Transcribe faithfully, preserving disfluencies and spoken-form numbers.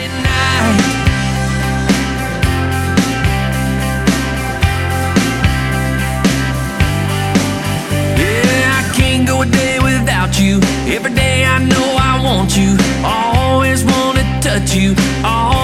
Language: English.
Friday night. Yeah, I can't go a day without you. Every day I know I want you. Always wanna touch you. Always